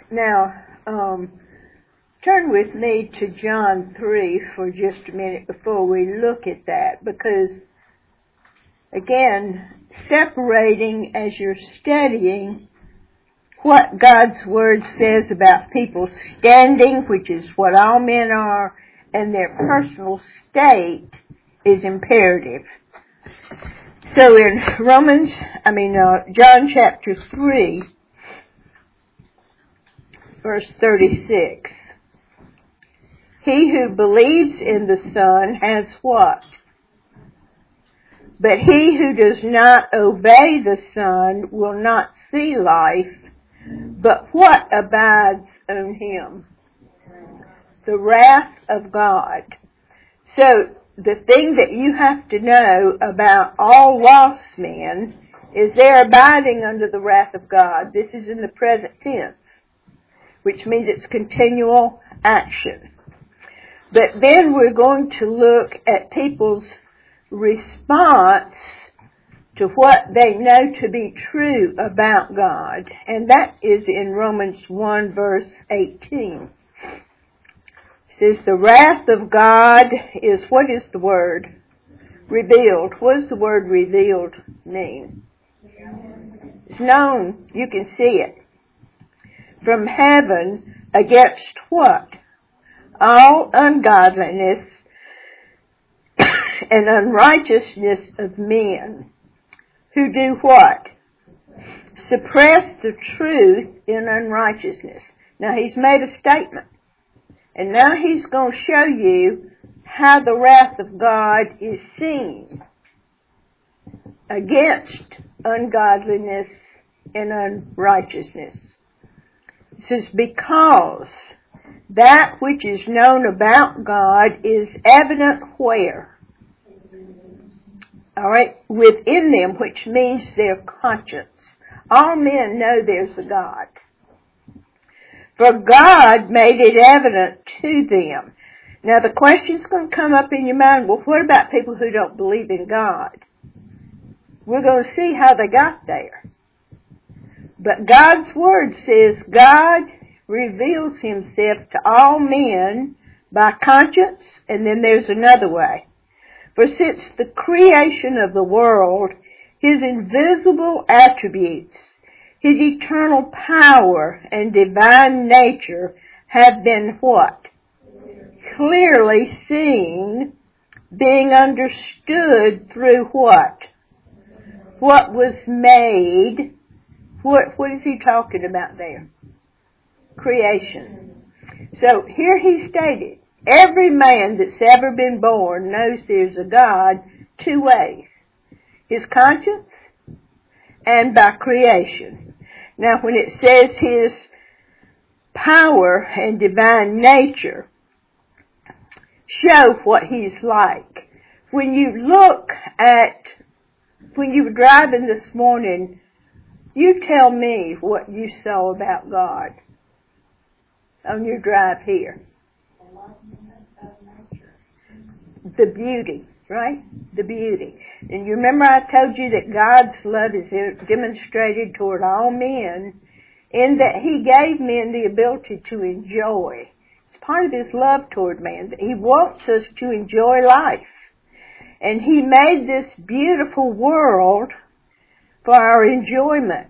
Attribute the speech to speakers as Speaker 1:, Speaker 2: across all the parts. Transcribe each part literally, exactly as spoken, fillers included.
Speaker 1: Now, um, turn with me to John three for just a minute before we look at that, because, again, separating as you're studying what God's Word says about people standing, which is what all men are, and their personal state is imperative. So in Romans, I mean, uh, John chapter three, verse thirty-six, he who believes in the Son has what? But he who does not obey the Son will not see life, but what abides on him? The wrath of God. So, the thing that you have to know about all lost men is they're abiding under the wrath of God. This is in the present tense, which means it's continual action. But then we're going to look at people's response to what they know to be true about God. And that is in Romans one verse eighteen. It says, the wrath of God is, what is the word? Revealed. What does the word revealed mean? It's known. You can see it. From heaven against what? All ungodliness and unrighteousness of men, who do what? Suppress the truth in unrighteousness. Now he's made a statement. And now he's going to show you how the wrath of God is seen against ungodliness and unrighteousness. It says, because that which is known about God is evident where? All right, within them, which means their conscience. All men know there's a God. For God made it evident to them. Now the question's going to come up in your mind, well, what about people who don't believe in God? We're going to see how they got there. But God's Word says God reveals himself to all men by conscience, and then there's another way. For since the creation of the world, his invisible attributes, his eternal power and divine nature have been what? Clearly seen, being understood through what? What was made. What, what is he talking about there? Creation. So here he stated, every man that's ever been born knows there's a God two ways. His conscience and by creation. Now when it says his power and divine nature show what he's like. When you look at, when you were driving this morning, you tell me what you saw about God on your drive here. The beauty, right? The beauty. And you remember I told you that God's love is demonstrated toward all men in that he gave men the ability to enjoy. It's part of his love toward man. He wants us to enjoy life. And he made this beautiful world for our enjoyment.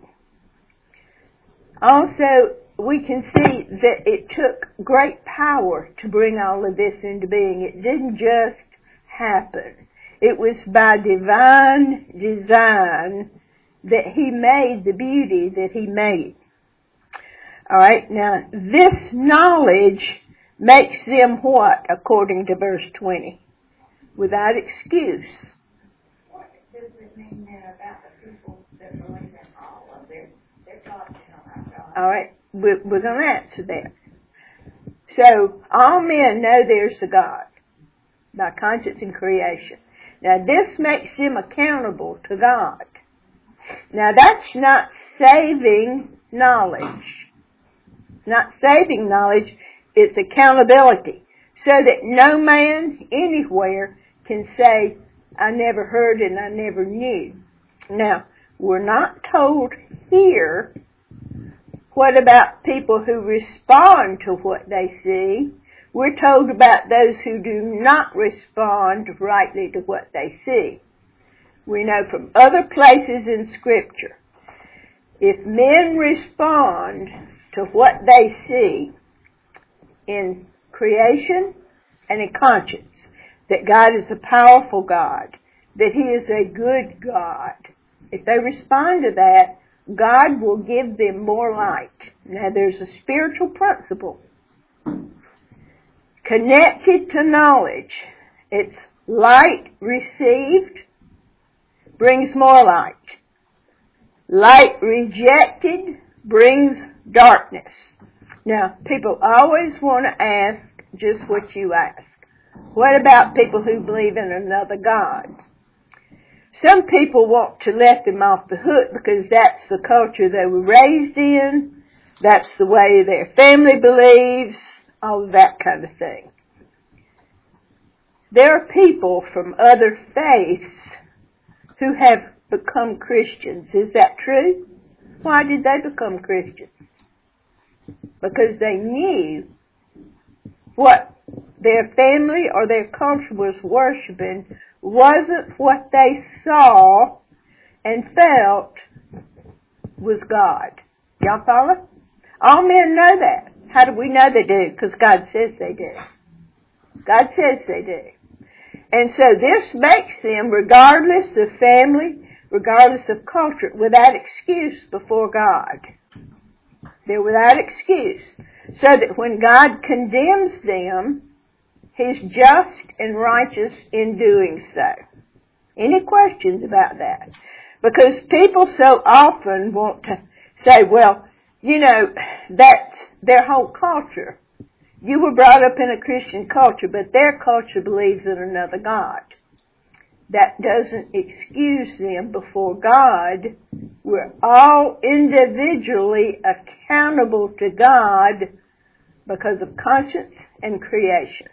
Speaker 1: Also, we can see that it took great power to bring all of this into being. It didn't just happen. It was by divine design that he made the beauty that he made. Alright, now this knowledge makes them what, according to verse twenty? Without excuse.
Speaker 2: What does it mean then about the people that believe in all of their, their thoughts about God?
Speaker 1: Alright, we're, we're going to answer that. So, all men know there's a God by conscience and creation. Now this makes them accountable to God. Now that's not saving knowledge. Not saving knowledge, it's accountability. So that no man anywhere can say, I never heard and I never knew. Now, we're not told here What about people who respond to what they see? We're told about those who do not respond rightly to what they see. We know from other places in Scripture, if men respond to what they see in creation and in conscience, that God is a powerful God, that He is a good God, if they respond to that, God will give them more light. Now there's a spiritual principle connected to knowledge. It's light received brings more light. Light rejected brings darkness. Now, people always want to ask just what you ask. What about people who believe in another God? Some people want to let them off the hook because that's the culture they were raised in, that's the way their family believes, all of that kind of thing. There are people from other faiths who have become Christians. Is that true? Why did they become Christians? Because they knew what their family or their culture was worshiping wasn't what they saw and felt was God. Y'all follow? All men know that. How do we know they do? Because God says they do. God says they do. And so this makes them, regardless of family, regardless of culture, without excuse before God. They're without excuse. So that when God condemns them, He's just and righteous in doing so. Any questions about that? Because people so often want to say, well, you know, that's their whole culture. You were brought up in a Christian culture, but their culture believes in another God. That doesn't excuse them before God. We're all individually accountable to God because of conscience and creation.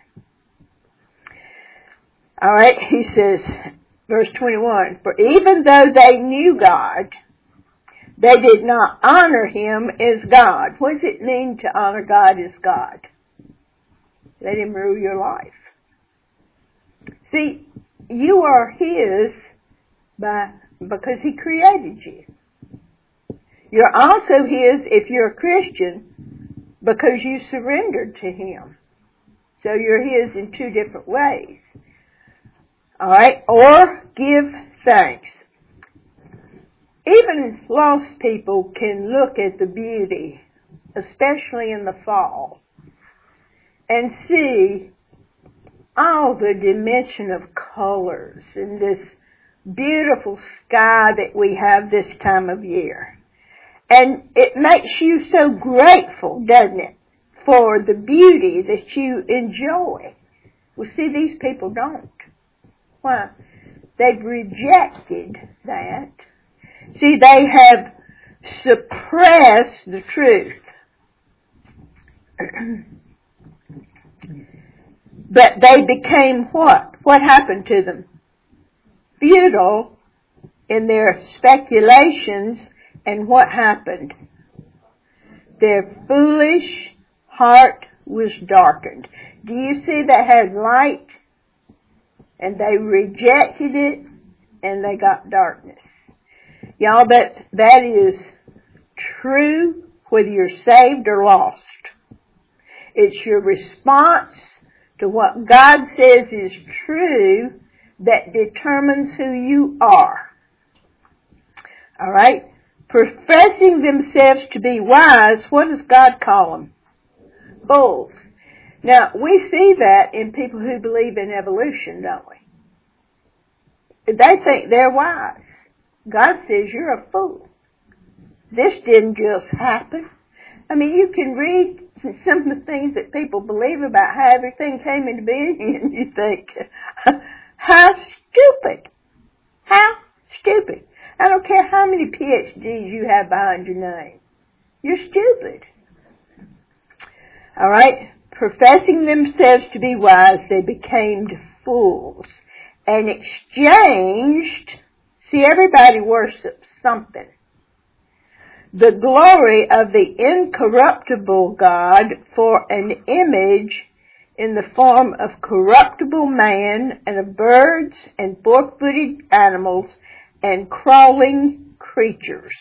Speaker 1: All right, he says, verse twenty-one, for even though they knew God, they did not honor Him as God. What does it mean to honor God as God? Let Him rule your life. See, you are His by because He created you. You're also His if you're a Christian because you surrendered to Him. So you're His in two different ways. All right, or give thanks. Even lost people can look at the beauty, especially in the fall, and see all the dimension of colors in this beautiful sky that we have this time of year. And it makes you so grateful, doesn't it, for the beauty that you enjoy. Well, see, these people don't. Why? They've rejected that. See, they have suppressed the truth. But they became what? What happened to them? Futile in their speculations, and what happened? Their foolish heart was darkened. Do you see they had light? And they rejected it, and they got darkness. Y'all, that, that is true whether you're saved or lost. It's your response to what God says is true that determines who you are. All right? Professing themselves to be wise, what does God call them? Fools. Now, we see that in people who believe in evolution, don't we? They think they're wise. God says you're a fool. This didn't just happen. I mean, you can read some of the things that people believe about how everything came into being, and you think, how stupid. How stupid. I don't care how many P H Ds you have behind your name. You're stupid. All right? Professing themselves to be wise, they became fools and exchanged, see, everybody worships something. the glory of the incorruptible God for an image in the form of corruptible man and of birds and four-footed animals and crawling creatures.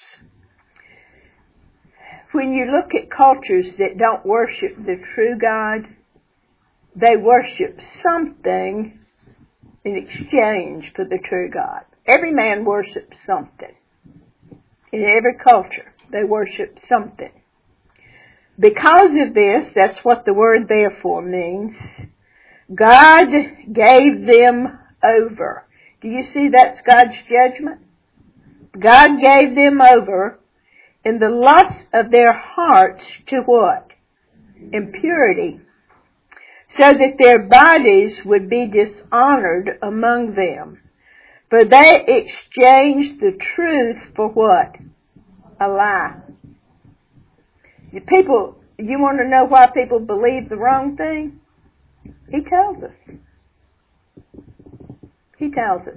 Speaker 1: When you look at cultures that don't worship the true God, they worship something in exchange for the true God. Every man worships something. In every culture, they worship something. Because of this, that's what the word therefore means, God gave them over. Do you see that's God's judgment? God gave them over in the lust of their hearts to what? Impurity. So that their bodies would be dishonored among them. For they exchanged the truth for what? A lie. The people, you want to know why people believe the wrong thing? He tells us. He tells us.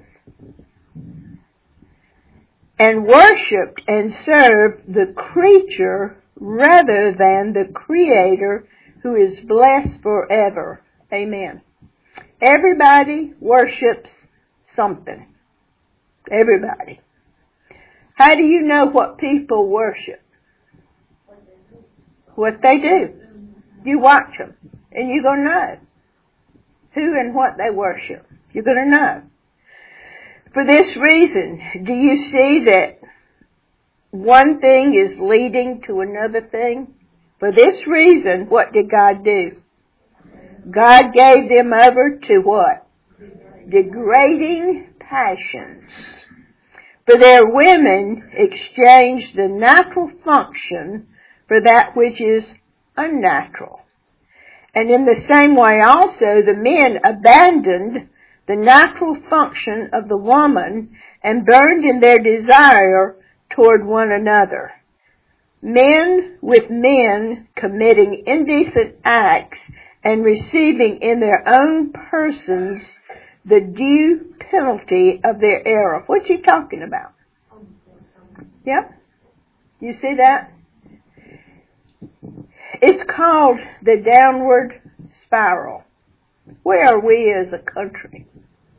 Speaker 1: And worshipped and served the creature rather than the Creator, who is blessed forever. Amen. Everybody worships something. Everybody. How do you know what people worship? What they do. You watch them, and you're going to know who and what they worship. You're going to know. For this reason, do you see that one thing is leading to another thing? For this reason, what did God do? God gave them over to what? Degrading passions. For their women exchanged the natural function for that which is unnatural. And in the same way also, the men abandoned the natural function of the woman and burned in their desire toward one another. Men with men committing indecent acts and receiving in their own persons the due penalty of their error. What's he talking about? Yep. You see that? It's called the downward spiral. Where are we as a country?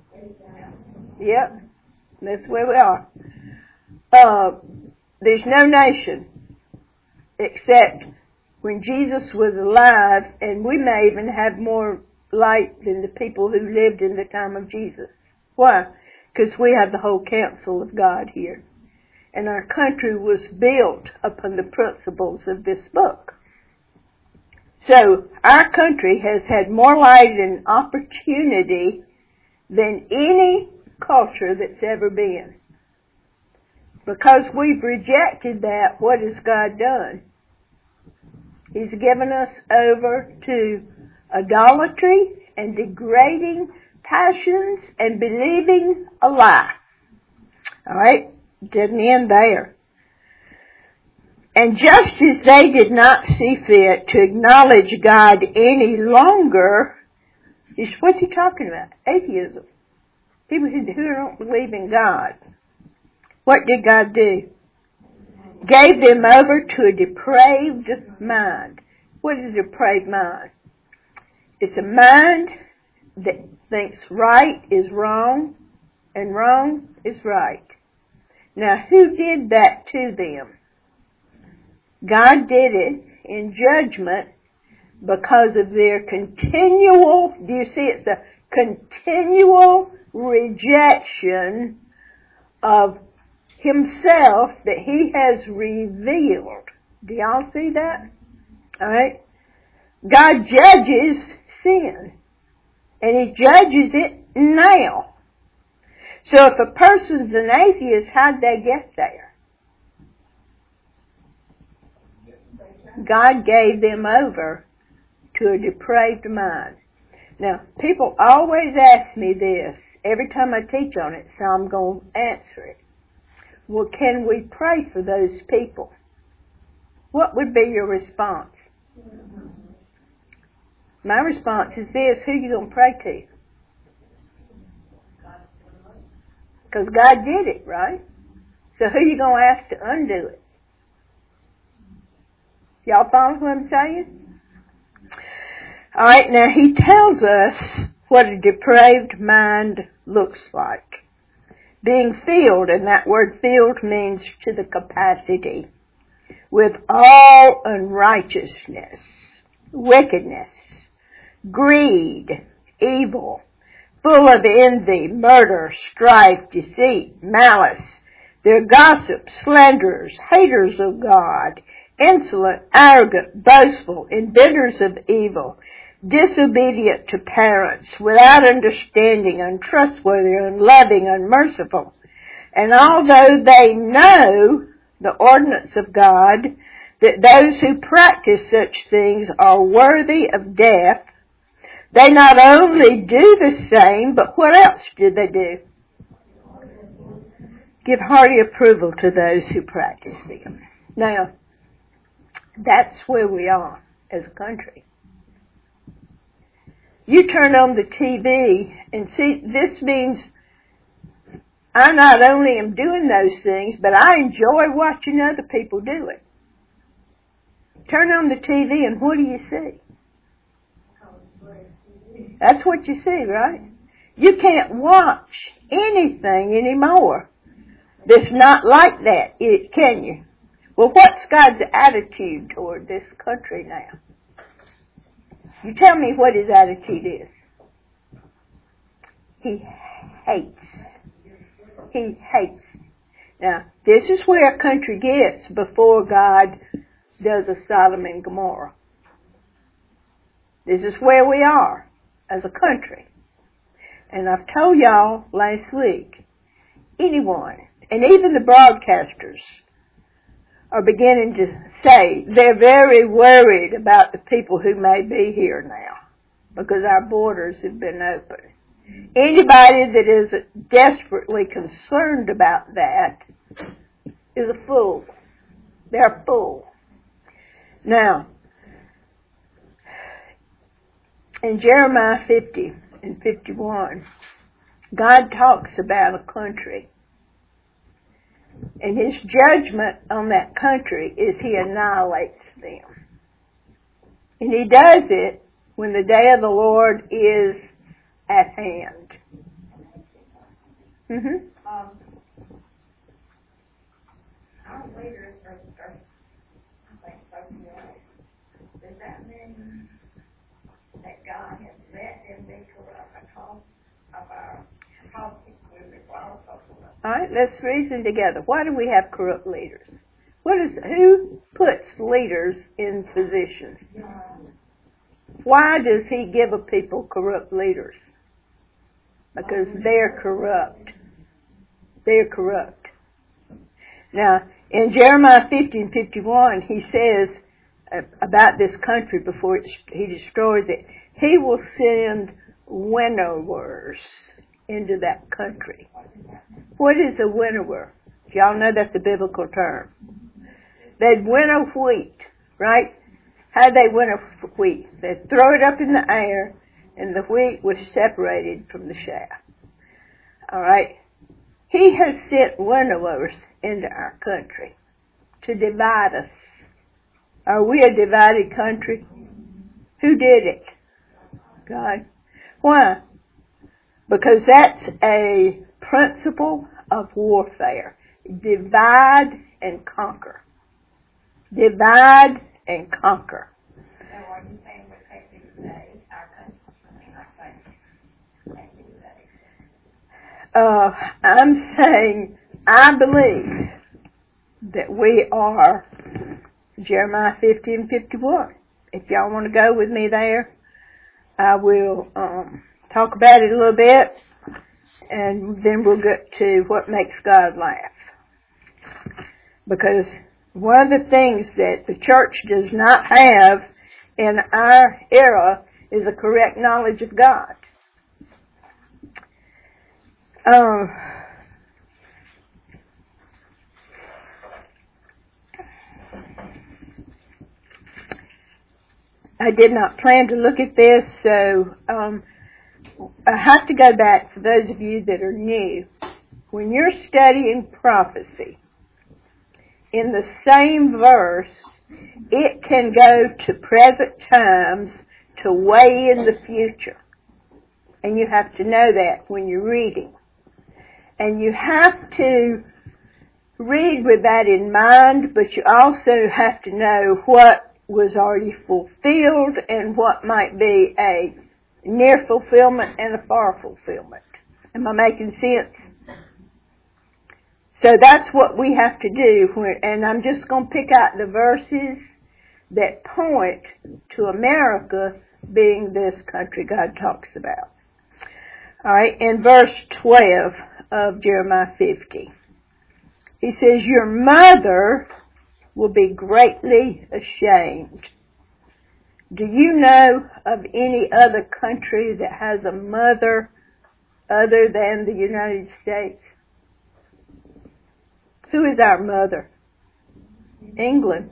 Speaker 1: Yep. That's where we are. Uh, there's no nation except when Jesus was alive, and we may even have more light than the people who lived in the time of Jesus. Why? Because we have the whole counsel of God here. And our country was built upon the principles of this book. So our country has had more light and opportunity than any culture that's ever been. Because we've rejected that, what has God done? He's given us over to idolatry and degrading passions and believing a lie. Alright? Didn't end there. And just as they did not see fit to acknowledge God any longer, is what's he talking about? Atheism. People who don't believe in God. What did God do? Gave them over to a depraved mind. What is a depraved mind? It's a mind that thinks right is wrong and wrong is right. Now, who did that to them? God did it in judgment because of their continual, do you see, it's a continual rejection of himself that he has revealed. Do y'all see that? Alright? God judges sin. And he judges it now. So if a person's an atheist, how'd they get there? God gave them over to a depraved mind. Now, people always ask me this every time I teach on it, so I'm going to answer it. Well, can we pray for those people? What would be your response? My response is this: who are you going to pray to? Because God did it, right? So who are you going to ask to undo it? Y'all follow what I'm saying? Alright, now he tells us what a depraved mind looks like. Being filled, and that word filled means to the capacity, with all unrighteousness, wickedness, greed, evil, full of envy, murder, strife, deceit, malice. They're gossips, slanderers, haters of God, insolent, arrogant, boastful, inventors of evil, disobedient to parents, without understanding, untrustworthy, unloving, unmerciful. And although they know the ordinance of God, that those who practice such things are worthy of death, they not only do the same, but what else do they do? Give hearty approval to those who practice them. Now, that's where we are as a country. You turn on the T V and see, this means I not only am doing those things, but I enjoy watching other people do it. Turn on the T V and what do you see? That's what you see, right? You can't watch anything anymore that's not like that, can you? Well, what's God's attitude toward this country now? You tell me what his attitude is. He hates. He hates. Now, this is where a country gets before God does a Sodom and Gomorrah. This is where we are as a country. And I've told y'all last week, anyone, and even the broadcasters, are beginning to say they're very worried about the people who may be here now because our borders have been open. Anybody that is desperately concerned about that is a fool. They're a fool. Now, in Jeremiah fifty and fifty-one, God talks about a country. And his judgment on that country is he annihilates them. And he does it when the day of the Lord is at hand. Mm-hmm.
Speaker 2: Um, our leaders are, are I think, so right. Does that mean that God has let them be corrupt because of our policy?
Speaker 1: All right, let's reason together. Why do we have corrupt leaders? What is who puts leaders in positions? Why does he give a people corrupt leaders? Because they're corrupt. They're corrupt. Now, in Jeremiah fifty and fifty-one, he says uh, about this country before it, he destroys it, he will send winnowers into that country. What is a winnower? Y'all know that's a biblical term. They'd winnow wheat, right? How'd they winnow wheat? They'd throw it up in the air, and the wheat was separated from the chaff. All right? He has sent winnowers into our country to divide us. Are we a divided country? Who did it? God. Why? Because that's a principle of warfare. Divide and conquer. Divide and conquer.
Speaker 2: So are you saying we're taking today, our country, our country, taking today?
Speaker 1: Uh, I'm saying I believe that we are Jeremiah fifty and fifty-one. If y'all want to go with me there, I will um, talk about it a little bit, and then we'll get to what makes God laugh. Because one of the things that the church does not have in our era is a correct knowledge of God. Um, I did not plan to look at this, so um, I have to go back for those of you that are new. When you're studying prophecy, in the same verse, It can go to present times to way in the future. And you have to know that when you're reading. And you have to read with that in mind, but you also have to know what was already fulfilled and what might be a near fulfillment and a far fulfillment. Am I making sense? So that's what we have to do, and I'm just going to pick out the verses that point to America being this country God talks about. Alright, in verse twelve of Jeremiah fifty, he says, your mother will be greatly ashamed. Do you know of any other country that has a mother other than the United States? Who is our mother? England.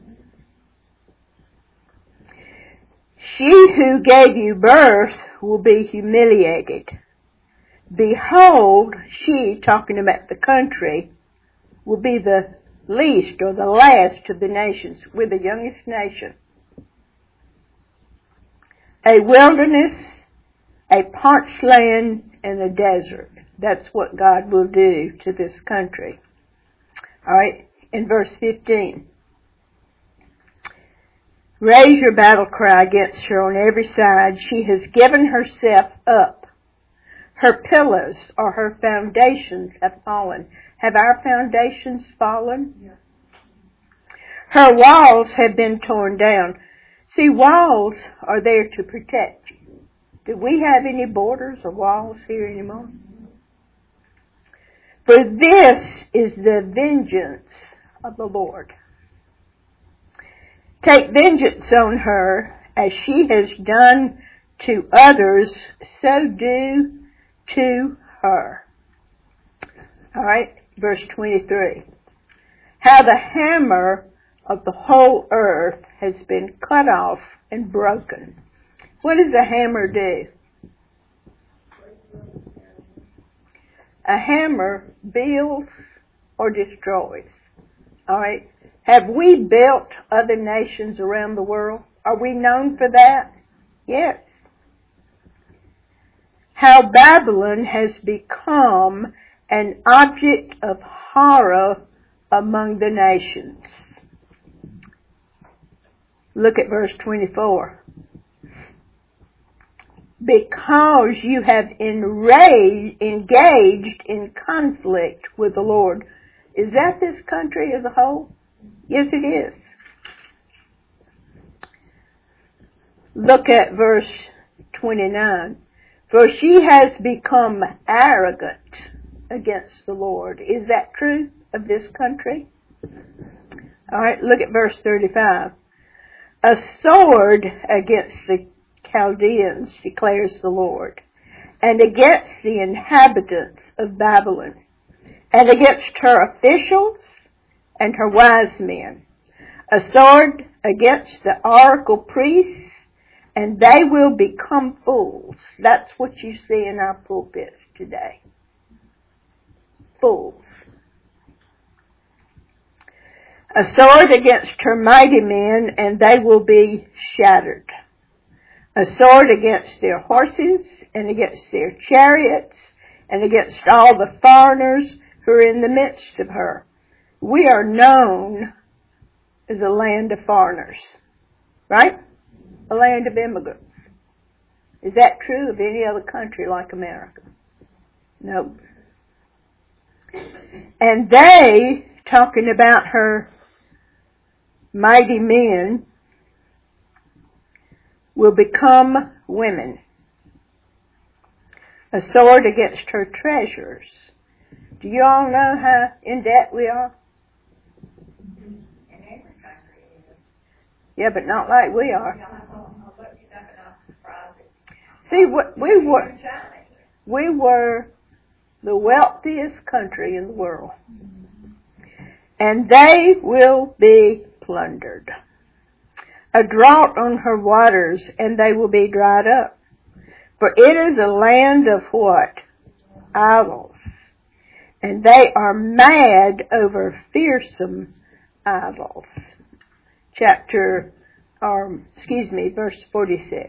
Speaker 1: She who gave you birth will be humiliated. Behold, she, talking about the country, will be the least or the last of the nations. We're the youngest nation. A wilderness, a parched land, and a desert. That's what God will do to this country. Alright, in verse fifteen. Raise your battle cry against her on every side. She has given herself up. Her pillars or her foundations have fallen. Have our foundations fallen? Yeah. Her walls have been torn down. See, walls are there to protect you. Do we have any borders or walls here anymore? For this is the vengeance of the Lord. Take vengeance on her as she has done to others, so do to her. Alright, verse twenty-three. How the hammer of the whole earth has been cut off and broken. What does a hammer do? A hammer builds or destroys. Alright? Have we built other nations around the world? Are we known for that? Yes. How Babylon has become an object of horror among the nations. Look at verse twenty-four. Because you have enraged, engaged in conflict with the Lord. Is that this country as a whole? Yes, it is. Look at verse twenty-nine. For she has become arrogant against the Lord. Is that true of this country? Alright, look at verse thirty-five. A sword against the Chaldeans, declares the Lord, and against the inhabitants of Babylon, and against her officials and her wise men. A sword against the oracle priests, and they will become fools. That's what you see in our pulpits today. Fools. A sword against her mighty men, and they will be shattered. A sword against their horses, and against their chariots, and against all the foreigners who are in the midst of her. We are known as a land of foreigners. Right? A land of immigrants. Is that true of any other country like America? No. And they, talking about her mighty men, will become women. A sword against her treasures. Do you all know how in debt we are? Yeah, but not like we are. See, we were, we were the wealthiest country in the world. And they will be plundered. A drought on her waters, and they will be dried up. For it is a land of what? Idols. And they are mad over fearsome idols. chapter, or excuse me, verse forty-six.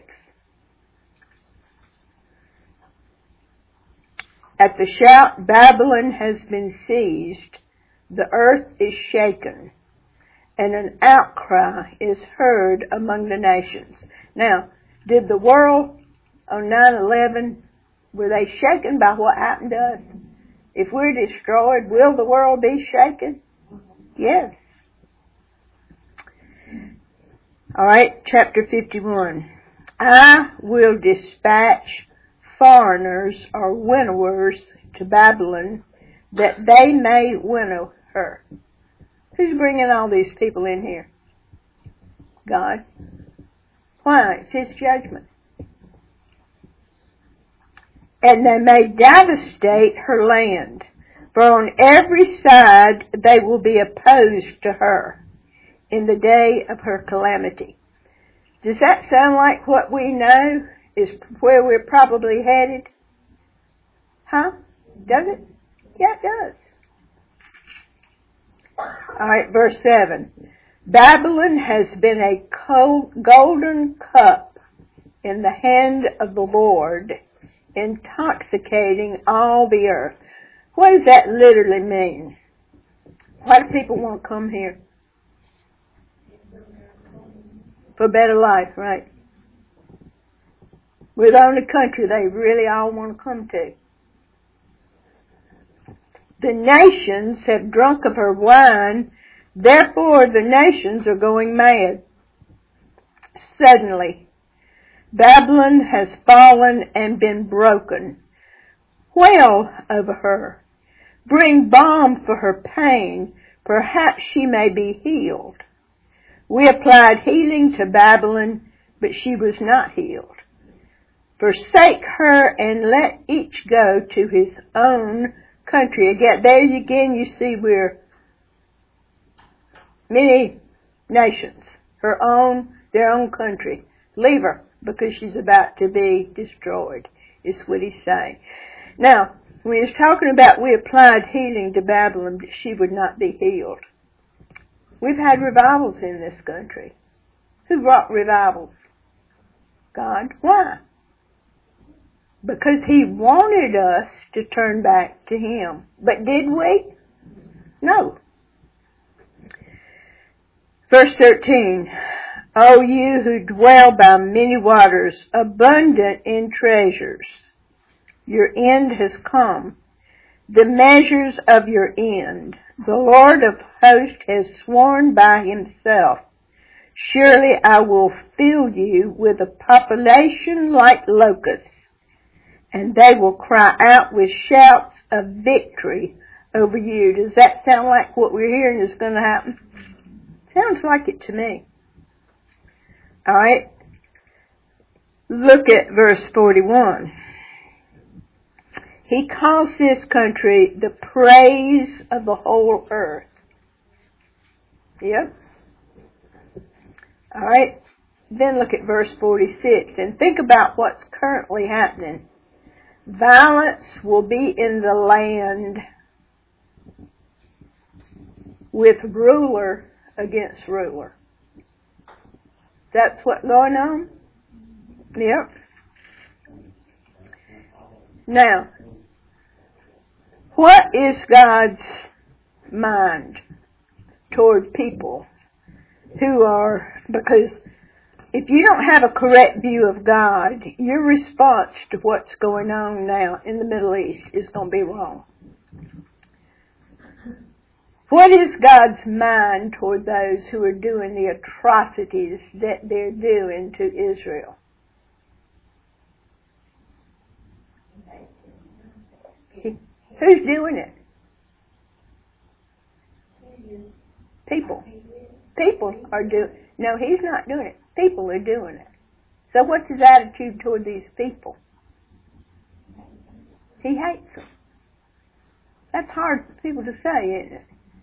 Speaker 1: At the shout, Babylon has been seized, the earth is shaken, and an outcry is heard among the nations. Now, did the world on nine eleven, were they shaken by what happened to us? If we're destroyed, will the world be shaken? Yes. All right, chapter fifty-one. I will dispatch foreigners or winnowers to Babylon, that they may winnow her. Who's bringing all these people in here? God. Why? It's His judgment. And they may devastate her land, for on every side they will be opposed to her in the day of her calamity. Does that sound like what we know is where we're probably headed? Huh? Does it? Yeah, it does. Alright, verse seven. Babylon has been a cold, golden cup in the hand of the Lord, intoxicating all the earth. What does that literally mean? Why do people want to come here? For better life, right? We're the only country they really all want to come to. The nations have drunk of her wine, therefore the nations are going mad. Suddenly, Babylon has fallen and been broken. Wail over her. Bring balm for her pain. Perhaps she may be healed. We applied healing to Babylon, but she was not healed. Forsake her and let each go to his own country. Again, there again you see we're many nations. Her own, their own country. Leave her, because she's about to be destroyed, is what he's saying. Now, when he's talking about we applied healing to Babylon, but she would not be healed. We've had revivals in this country. Who brought revivals? God. Why? Because He wanted us to turn back to Him. But did we? No. Verse thirteen. O you who dwell by many waters, abundant in treasures, your end has come, the measures of your end. The Lord of hosts has sworn by Himself, surely I will fill you with a population like locusts, and they will cry out with shouts of victory over you. Does that sound like what we're hearing is going to happen? Sounds like it to me. Alright, look at verse forty-one. He calls this country the praise of the whole earth. Yep. Alright, then look at verse forty-six and think about what's currently happening. Violence will be in the land with ruler against ruler. That's what's going on? Yep. Now, what is God's mind toward people who are, because if you don't have a correct view of God, your response to what's going on now in the Middle East is going to be wrong. What is God's mind toward those who are doing the atrocities that they're doing to Israel? Who's doing it? People. People are doing it. No, He's not doing it. People are doing it. So what's His attitude toward these people? He hates them. That's hard for people to say, isn't it?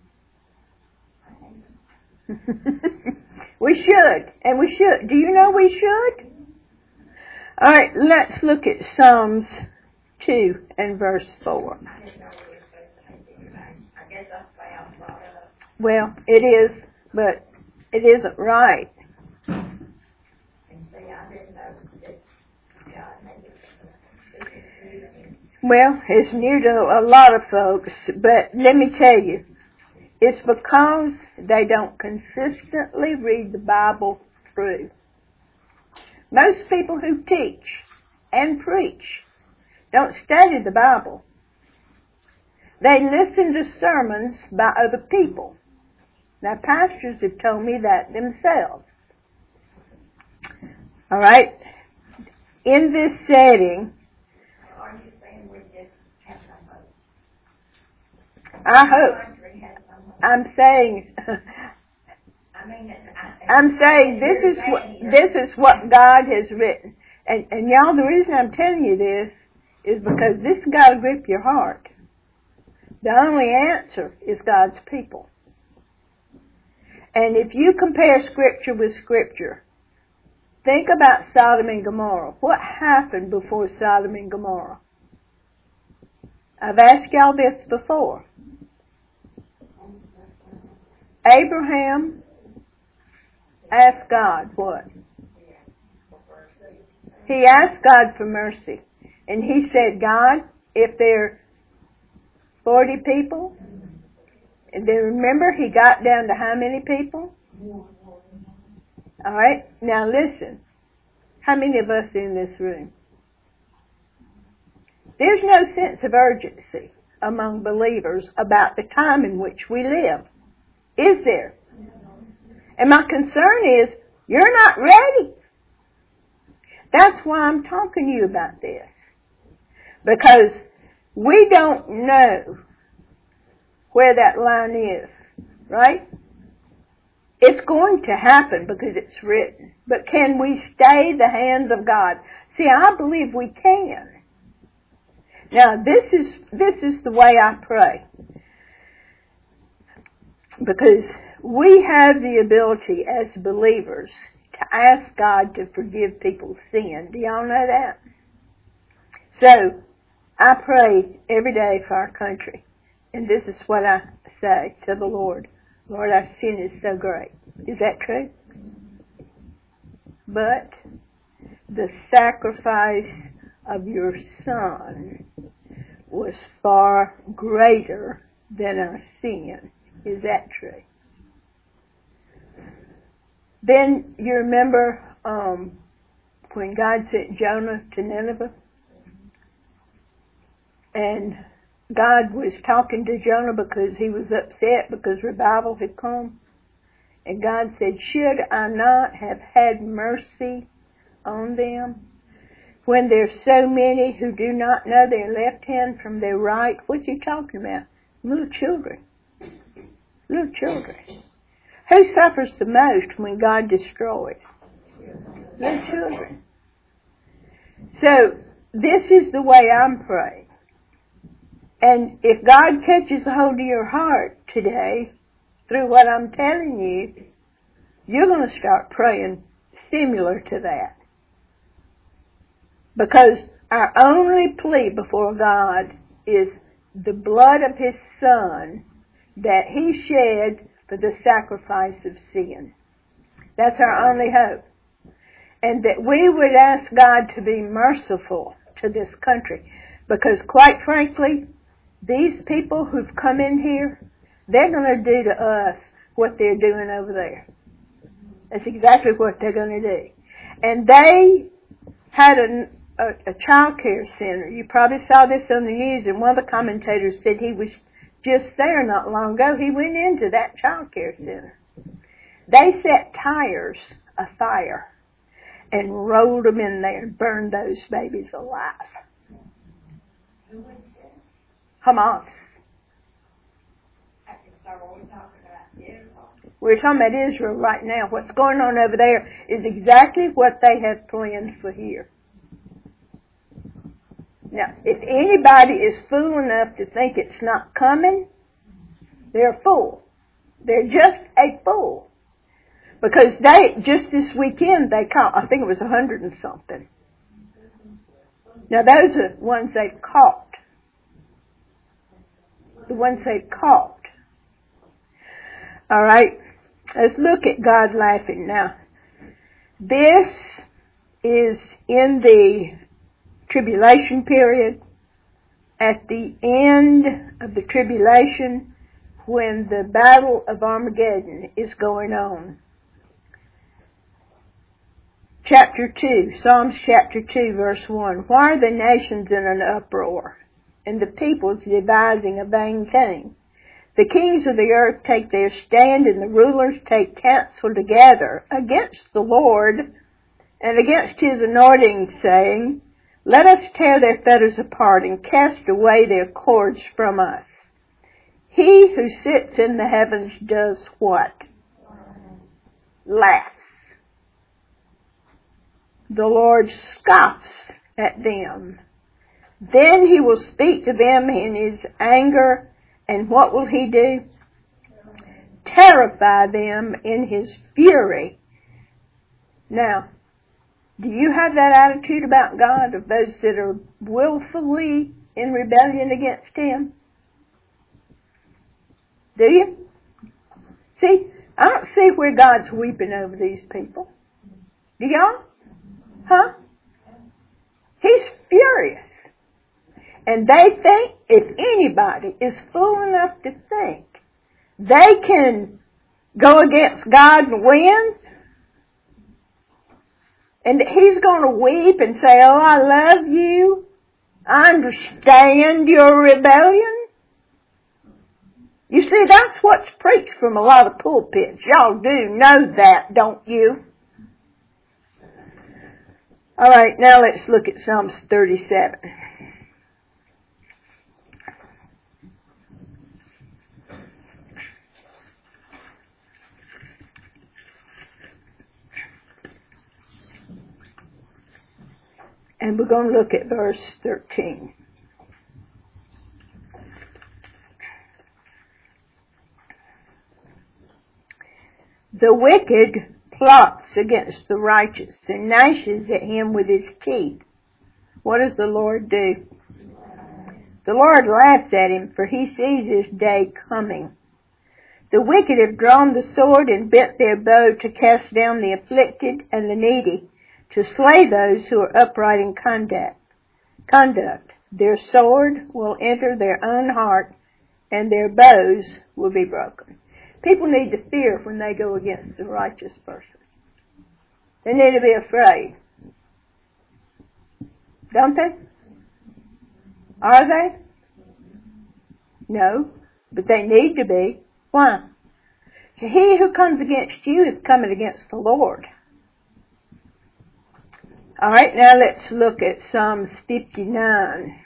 Speaker 1: We should, and we should. Do you know we should? Alright, let's look at Psalms two and verse four. Well, it is, but It isn't right.
Speaker 2: And see, I didn't know that God made it.
Speaker 1: Well, it's new to a lot of folks, but let me tell you, it's because they don't consistently read the Bible through. Most people who teach and preach don't study the Bible. They listen to sermons by other people. Now, pastors have told me that themselves. All right? In this setting,
Speaker 2: Are you saying we just have no hope?
Speaker 1: I hope.
Speaker 2: The country has no hope.
Speaker 1: I'm saying,
Speaker 2: I mean, I,
Speaker 1: I'm saying this is what this is what God has written, and and y'all, the reason I'm telling you this is because this has got to grip your heart. The only answer is God's people. And if you compare Scripture with Scripture, think about Sodom and Gomorrah. What happened before Sodom and Gomorrah? I've asked y'all this before. Abraham asked God what? He asked God for mercy. And he said, God, if there are forty people, and then remember he got down to how many people? Alright, now listen. How many of us in this room? There's no sense of urgency among believers about the time in which we live. Is there? And my concern is, you're not ready. That's why I'm talking to you about this. Because we don't know where that line is, right? It's going to happen because it's written. But can we stay the hands of God? See, I believe we can. Now, this is, this is the way I pray. Because we have the ability as believers to ask God to forgive people's sin. Do y'all know that? So, I pray every day for our country. And this is what I say to the Lord. Lord, our sin is so great. Is that true? But the sacrifice of your Son was far greater than our sin. Is that true? Then you remember um, when God sent Jonah to Nineveh? And God was talking to Jonah because he was upset because revival had come. And God said, should I not have had mercy on them? When there's so many who do not know their left hand from their right. What's he talking about? Little children. Little children. Who suffers the most when God destroys? Little children. So, this is the way I'm praying. And if God catches a hold of your heart today, through what I'm telling you, you're going to start praying similar to that. Because our only plea before God is the blood of His Son that He shed for the sacrifice of sin. That's our only hope. And that we would ask God to be merciful to this country. Because quite frankly, these people who've come in here, they're going to do to us what they're doing over there. That's exactly what they're going to do. And they had a, a, a child care center. You probably saw this on the news, and one of the commentators said he was just there not long ago. He went into that child care center. They set tires afire and rolled them in there and burned those babies alive. Hamas. We're talking about Israel right now. What's going on over there is exactly what they have planned for here. Now, if anybody is fool enough to think it's not coming, they're a fool. They're just a fool. Because they, just this weekend, they caught, I think it was a hundred and something. Now, those are ones they caught. The ones they caught. All right. Let's look at God laughing now. This is in the tribulation period, at the end of the tribulation, when the battle of Armageddon is going on. Chapter two, Psalms chapter two, verse one. Why are the nations in an uproar, and the peoples devising a vain thing? The kings of the earth take their stand, and the rulers take counsel together against the Lord and against his anointing, saying, let us tear their fetters apart and cast away their cords from us. He who sits in the heavens does what? Laughs. The Lord scoffs at them. Then he will speak to them in his anger, and what will he do? Terrify them in his fury. Now, do you have that attitude about God, of those that are willfully in rebellion against him? Do you? See, I don't see where God's weeping over these people. Do y'all? Huh? He's furious. And they think, if anybody is fool enough to think they can go against God and win, and he's going to weep and say, oh, I love you, I understand your rebellion. You see, that's what's preached from a lot of pulpits. Y'all do know that, don't you? All right, now let's look at Psalms thirty-seven. And we're going to look at verse thirteen. The wicked plots against the righteous and gnashes at him with his teeth. What does the Lord do? The Lord laughs at him, for he sees his day coming. The wicked have drawn the sword and bent their bow to cast down the afflicted and the needy, to slay those who are upright in conduct. Conduct. Their sword will enter their own heart, and their bows will be broken. People need to fear when they go against the righteous person. They need to be afraid. Don't they? Are they? No, but they need to be. Why? He who comes against you is coming against the Lord. All right, now let's look at Psalms fifty-nine.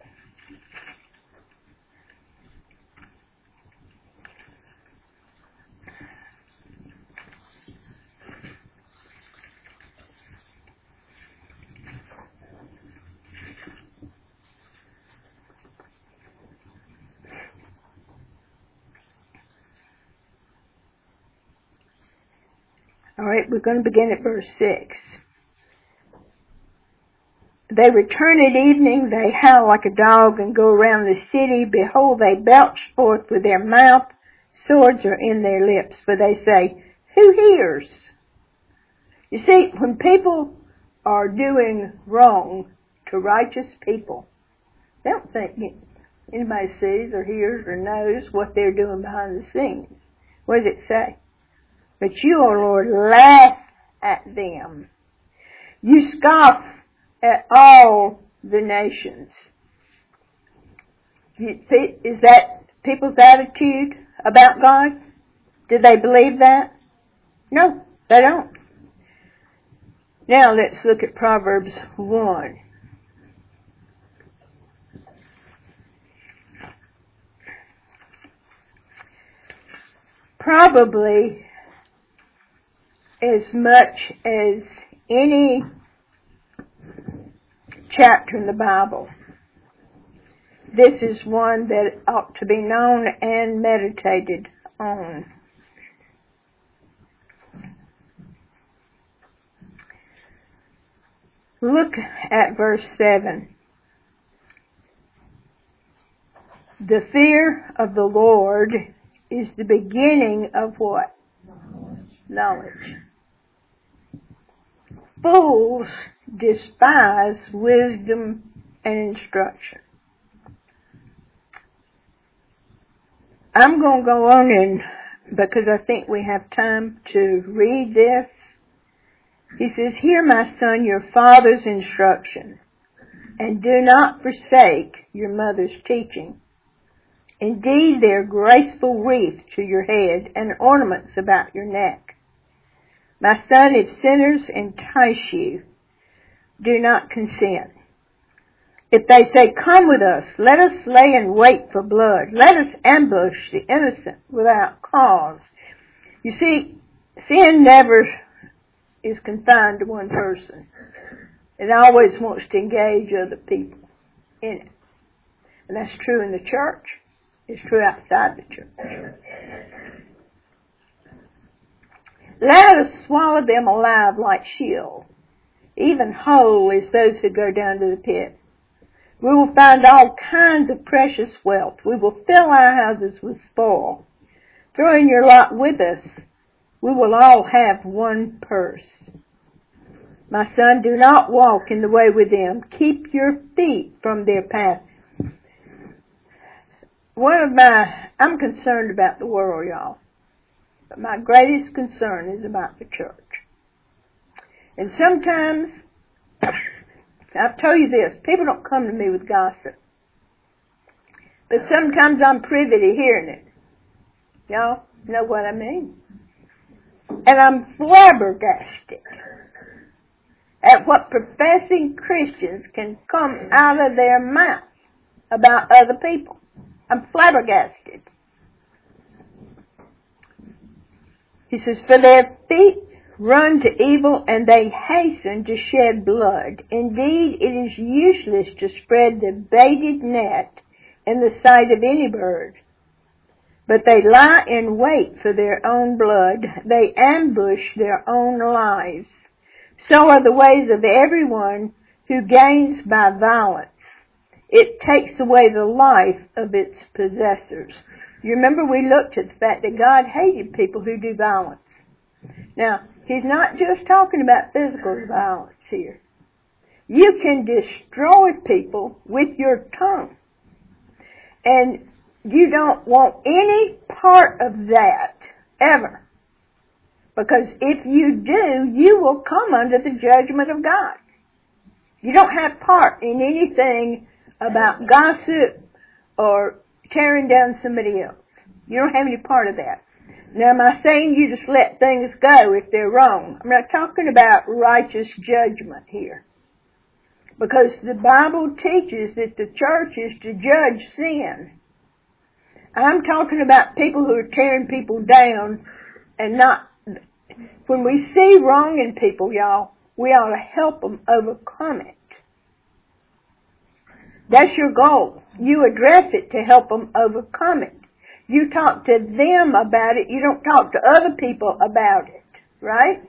Speaker 1: All right, we're going to begin at verse six. They return at evening, they howl like a dog and go around the city. Behold, they belch forth with their mouth, swords are in their lips, for they say, who hears? You see, when people are doing wrong to righteous people, they don't think anybody sees or hears or knows what they're doing behind the scenes. What does it say? But you, O Lord, laugh at them. You scoff at all the nations. Is that people's attitude about God? Do they believe that? No, they don't. Now let's look at Proverbs one. Probably as much as any chapter in the Bible, this is one that ought to be known and meditated on. Look at verse seven. The fear of the Lord is the beginning of what? knowledge. Fools despise wisdom and instruction. I'm going to go on in, because I think we have time to read this. He says, "Hear, my son, your father's instruction, and do not forsake your mother's teaching. Indeed, they are graceful wreath to your head and ornaments about your neck. My son, if sinners entice you, do not consent. If they say, 'Come with us, let us lay in wait for blood. Let us ambush the innocent without cause.'" You see, sin never is confined to one person. It always wants to engage other people in it. And that's true in the church. It's true outside the church. "Let us swallow them alive like Sheol, even whole as those who go down to the pit. We will find all kinds of precious wealth. We will fill our houses with spoil. Throw in your lot with us. We will all have one purse. My son, do not walk in the way with them. Keep your feet from their path." One of my, I'm concerned about the world, y'all. But my greatest concern is about the church. And sometimes, I've told you this, people don't come to me with gossip. But sometimes I'm privy to hearing it. Y'all know what I mean? And I'm flabbergasted at what professing Christians can come out of their mouth about other people. I'm flabbergasted. He says, "For their feet run to evil, and they hasten to shed blood. Indeed, it is useless to spread the baited net in the sight of any bird. But they lie in wait for their own blood. They ambush their own lives. So are the ways of everyone who gains by violence. It takes away the life of its possessors." You remember we looked at the fact that God hated people who do violence. Now, he's not just talking about physical violence here. You can destroy people with your tongue. And you don't want any part of that, ever. Because if you do, you will come under the judgment of God. You don't have part in anything about gossip or tearing down somebody else. You don't have any part of that. Now, am I saying you just let things go if they're wrong? I'm not talking about righteous judgment here. Because the Bible teaches that the church is to judge sin. I'm talking about people who are tearing people down and not... When we see wrong in people, y'all, we ought to help them overcome it. That's your goal. You address it to help them overcome it. You talk to them about it. You don't talk to other people about it. Right?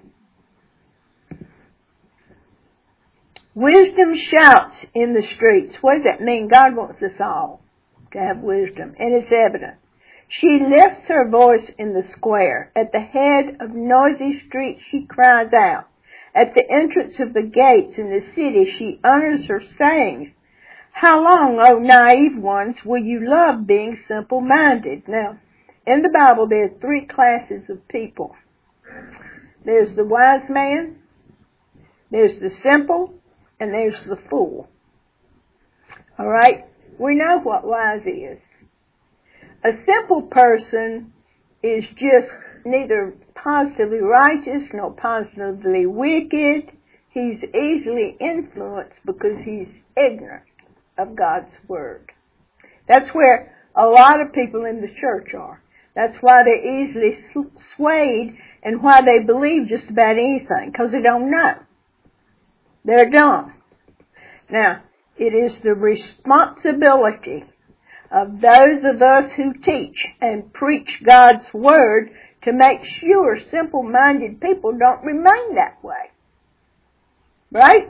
Speaker 1: Wisdom shouts in the streets. What does that mean? God wants us all to have wisdom, and it's evident. She lifts her voice in the square. At the head of noisy streets she cries out. At the entrance of the gates in the city she utters her sayings. How long, O naive ones, will you love being simple-minded? Now, in the Bible there are three classes of people. There's the wise man, there's the simple, and there's the fool. All right? We know what wise is. A simple person is just neither positively righteous nor positively wicked. He's easily influenced because he's ignorant of God's Word. That's where a lot of people in the church are. That's why they're easily swayed and why they believe just about anything, because they don't know. They're dumb. Now, it is the responsibility of those of us who teach and preach God's Word to make sure simple-minded people don't remain that way. Right?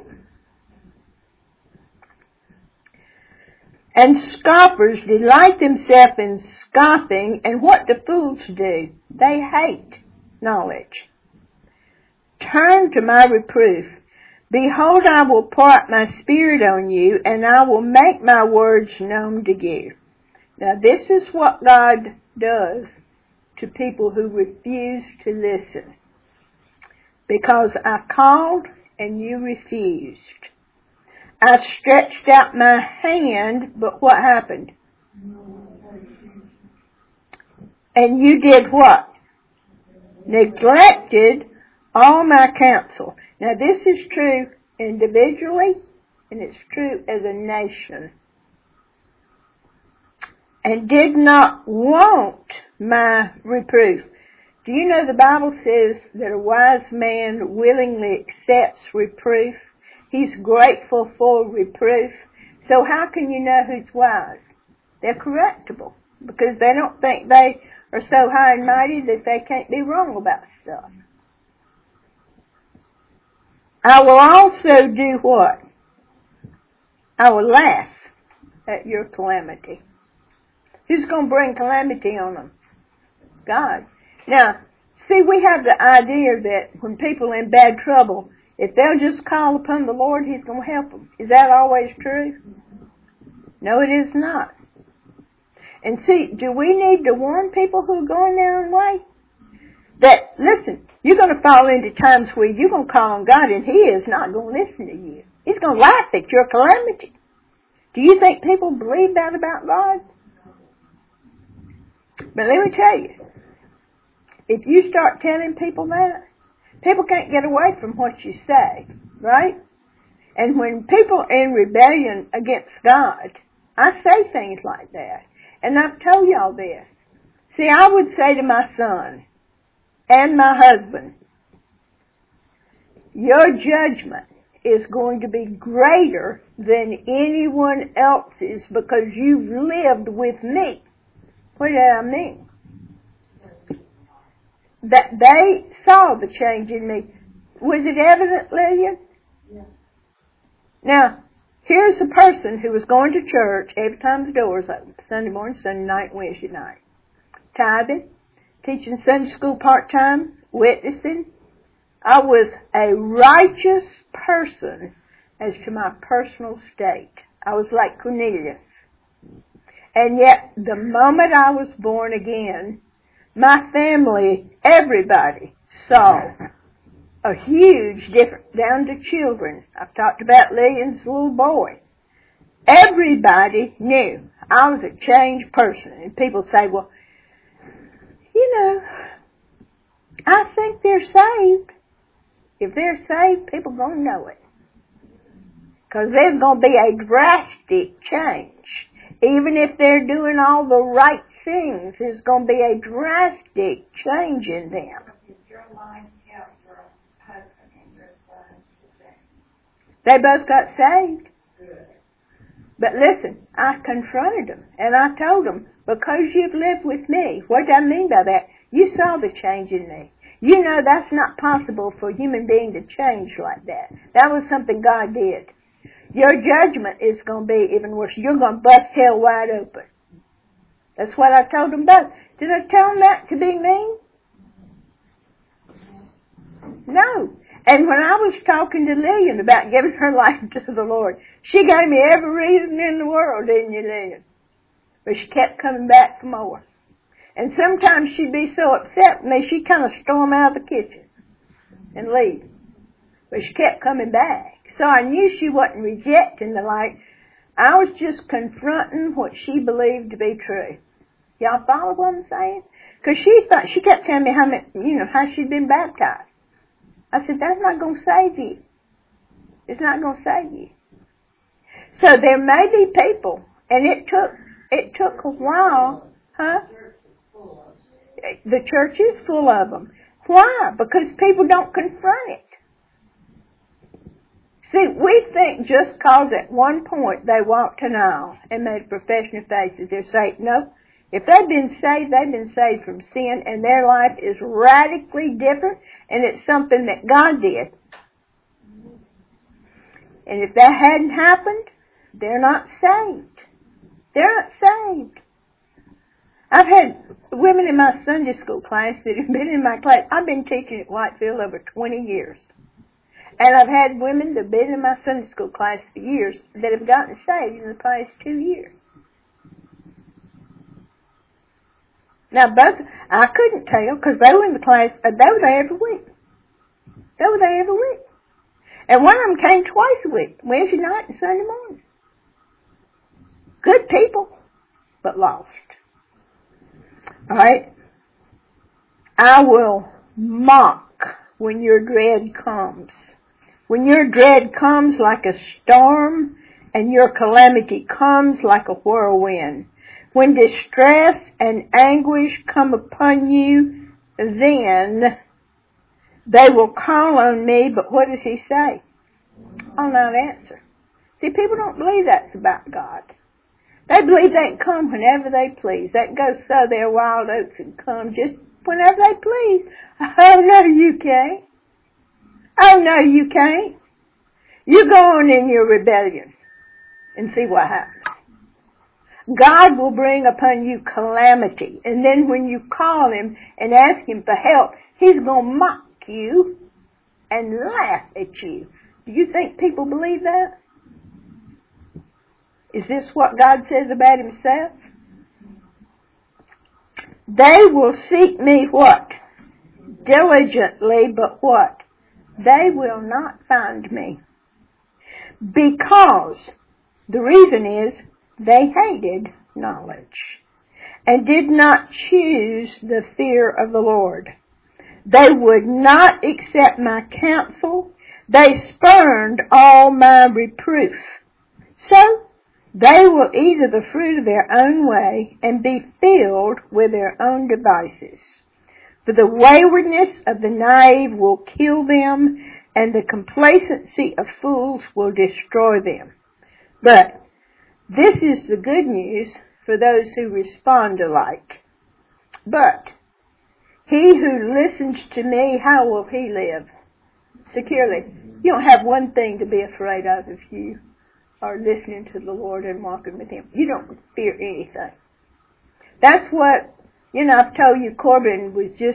Speaker 1: And scoffers delight themselves in scoffing, and what do fools do? They hate knowledge. turn to my reproof. Behold, I will pour out my spirit on you, and I will make my words known to you. Now this is what God does to people who refuse to listen. Because I called and you refused. I stretched out my hand, but what happened? And you did what? Neglected all my counsel. Now this is true individually, and it's true as a nation. And did not want my reproof. Do you know the Bible says that a wise man willingly accepts reproof? He's grateful for reproof. So how can you know who's wise? They're correctable, because they don't think they are so high and mighty that they can't be wrong about stuff. I will also do what? I will laugh at your calamity. Who's going to bring calamity on them? God. Now, see, we have the idea that when people are in bad trouble, if they'll just call upon the Lord, He's going to help them. Is that always true? No, it is not. And see, do we need to warn people who are going their own way? That, listen, you're going to fall into times where you're going to call on God and He is not going to listen to you. He's going to laugh at your calamity. Do you think people believe that about God? But let me tell you, if you start telling people that, people can't get away from what you say, right? And when people are in rebellion against God, I say things like that. And I've told y'all this. See, I would say to my son and my husband, your judgment is going to be greater than anyone else's because you've lived with me. What did I mean? That they saw the change in me. Was it evident, Lillian? Yeah. Now, here's a person who was going to church every time the doors opened, Sunday morning, Sunday night, Wednesday night. Tithing, teaching Sunday school part-time, witnessing. I was a righteous person as to my personal state. I was like Cornelius. And yet, the moment I was born again, my family, everybody, saw a huge difference, down to children. I've talked about Lillian's little boy. Everybody knew I was a changed person. And people say, well, you know, I think they're saved. If they're saved, people are going to know it. Because there's going to be a drastic change. Even if they're doing all the right things, there's going to be a drastic change in them.
Speaker 2: Did your life help your husband and your son today?
Speaker 1: They both got saved.
Speaker 2: Good.
Speaker 1: But listen, I confronted them, and I told them, because you've lived with me, what do I mean by that? You saw the change in me. You know that's not possible for a human being to change like that. That was something God did. Your judgment is going to be even worse. You're going to bust hell wide open. That's what I told them both. Did I tell them that to be mean? No. And when I was talking to Lillian about giving her life to the Lord, she gave me every reason in the world, didn't you, Lillian? But she kept coming back for more. And sometimes she'd be so upset with me, she'd kind of storm out of the kitchen and leave. But she kept coming back. So I knew she wasn't rejecting the light. I was just confronting what she believed to be true. Y'all follow what I'm saying? Because she thought, she kept telling me how many, you know, how she'd been baptized. I said, that's not going to save you. It's not going to save you. So there may be people, and it took, it took a while, huh? The church is full of them. Why? Because people don't confront it. See, we think just cause at one point they walked an aisle and made a profession of faith that they're saved. No. If they've been saved, they've been saved from sin, and their life is radically different, and it's something that God did. And if that hadn't happened, they're not saved. They're not saved. I've had women in my Sunday school class that have been in my class. I've been teaching at Whitefield over twenty years. And I've had women that have been in my Sunday school class for years that have gotten saved in the past two years. Now, both, I couldn't tell because they were in the class, uh, they were there every week. They were there every week. And one of them came twice a week, Wednesday night and Sunday morning. Good people, but lost. All right? I will mock when your dread comes. When your dread comes like a storm and your calamity comes like a whirlwind. When distress and anguish come upon you, then they will call on me, but what does he say? I'll not answer. See, people don't believe that's about God. They believe they can come whenever they please. They can go sow their wild oats and come just whenever they please. Oh, no, you can't. Oh, no, you can't. You go on in your rebellion and see what happens. God will bring upon you calamity. And then when you call him and ask him for help, he's going to mock you and laugh at you. Do you think people believe that? Is this what God says about himself? They will seek me what? Diligently, but what? They will not find me. Because the reason is they hated knowledge and did not choose the fear of the Lord. They would not accept my counsel. They spurned all my reproof. So they will eat of the fruit of their own way and be filled with their own devices. For the waywardness of the naive will kill them, and the complacency of fools will destroy them. But this is the good news for those who respond alike. But he who listens to me, how will he live? Securely. You don't have one thing to be afraid of if you are listening to the Lord and walking with him. You don't fear anything. That's what, you know, I've told you Corbin was just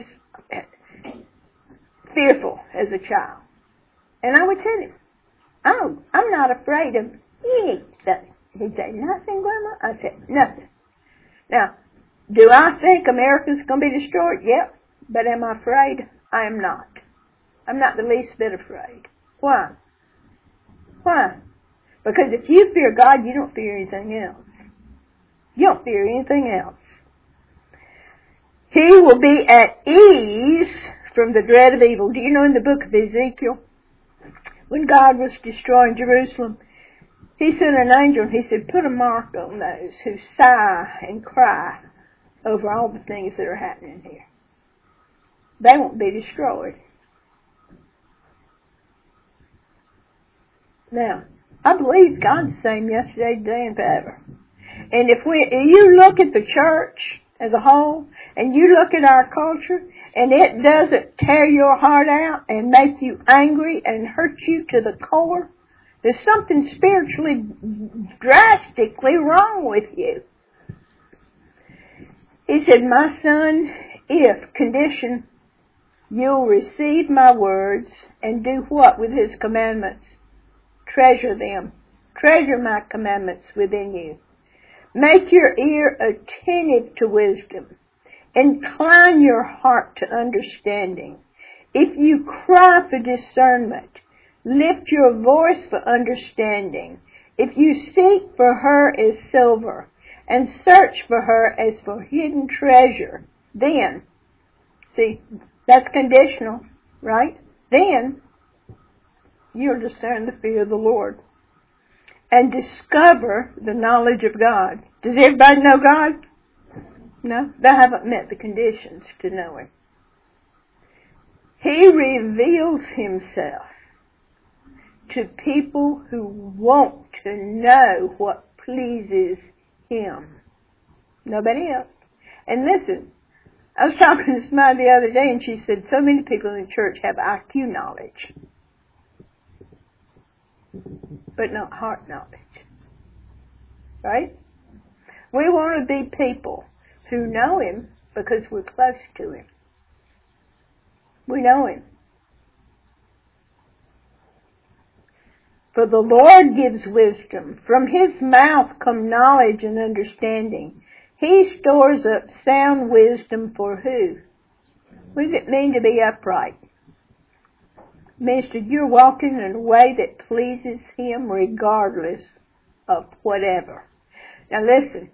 Speaker 1: fearful as a child. And I would tell him, oh, I'm not afraid of anything. He'd say, nothing, Grandma? I'd say, nothing. Now, do I think America's going to be destroyed? Yep. But am I afraid? I am not. I'm not the least bit afraid. Why? Why? Because if you fear God, you don't fear anything else. You don't fear anything else. He will be at ease from the dread of evil. Do you know in the book of Ezekiel, when God was destroying Jerusalem, he sent an angel and he said, put a mark on those who sigh and cry over all the things that are happening here. They won't be destroyed. Now, I believe God's the same yesterday, today, and forever. And if we, if you look at the church as a whole, and you look at our culture, and it doesn't tear your heart out and make you angry and hurt you to the core, there's something spiritually drastically wrong with you. He said, my son, if, condition, you'll receive my words and do what with his commandments? Treasure them. Treasure my commandments within you. Make your ear attentive to wisdom. Incline your heart to understanding. If you cry for discernment, lift your voice for understanding. If you seek for her as silver and search for her as for hidden treasure, then, see, that's conditional, right? Then you'll discern the fear of the Lord and discover the knowledge of God. Does everybody know God? No, they haven't met the conditions to know him. He reveals himself to people who want to know what pleases him. Nobody else. And listen, I was talking to somebody the other day and she said so many people in the church have I Q knowledge, but not heart knowledge. Right? We want to be people who know Him because we're close to Him. We know Him. For the Lord gives wisdom. From His mouth come knowledge and understanding. He stores up sound wisdom for who? What does it mean to be upright? It means that you're walking in a way that pleases Him regardless of whatever. Now listen.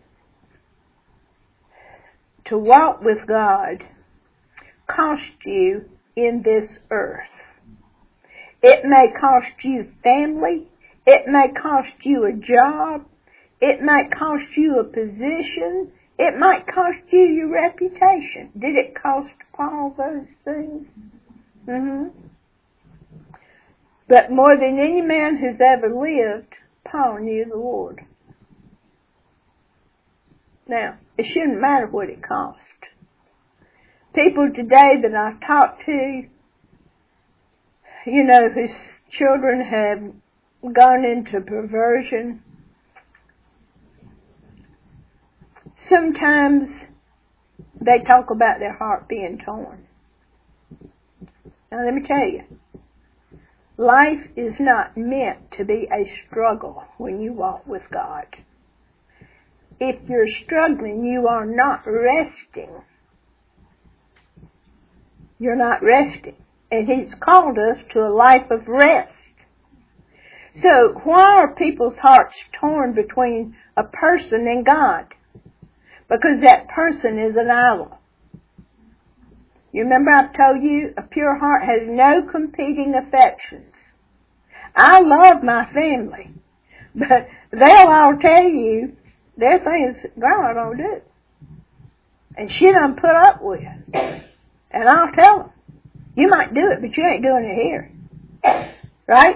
Speaker 1: To walk with God costs you in this earth. It may cost you family. It may cost you a job. It might cost you a position. It might cost you your reputation. Did it cost Paul those things? Mm-hmm. But more than any man who's ever lived, Paul knew the Lord. Now, it shouldn't matter what it cost. People today that I've talked to, you know, whose children have gone into perversion, sometimes they talk about their heart being torn. Now let me tell you, life is not meant to be a struggle when you walk with God. If you're struggling, you are not resting. You're not resting. And He's called us to a life of rest. So why are people's hearts torn between a person and God? Because that person is an idol. You remember I've told you, a pure heart has no competing affections. I love my family, but they'll all tell you there are things God don't do. And shit I'm put up with. And I'll tell them, you might do it, but you ain't doing it here. Right?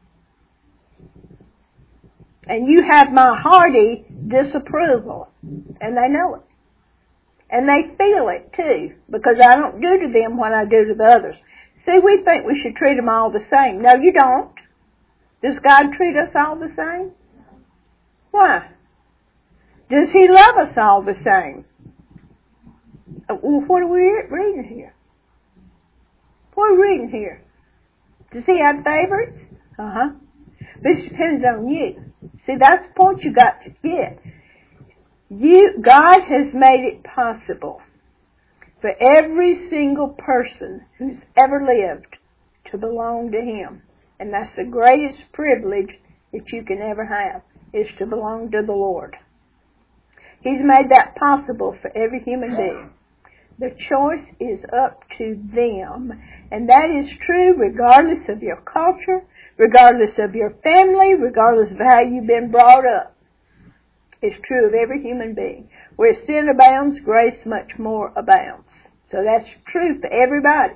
Speaker 1: And you have my hearty disapproval. And they know it. And they feel it too, because I don't do to them what I do to the others. See, we think we should treat them all the same. No, you don't. Does God treat us all the same? Why? Does He love us all the same? Well, what are we reading here? What are we reading here? Does He have favorites? Uh-huh. This depends on you. See, that's the point you got to get. You, God has made it possible for every single person who's ever lived to belong to Him. And that's the greatest privilege that you can ever have, is to belong to the Lord. He's made that possible for every human being. The choice is up to them. And that is true regardless of your culture, regardless of your family, regardless of how you've been brought up. It's true of every human being. Where sin abounds, grace much more abounds. So that's true for everybody.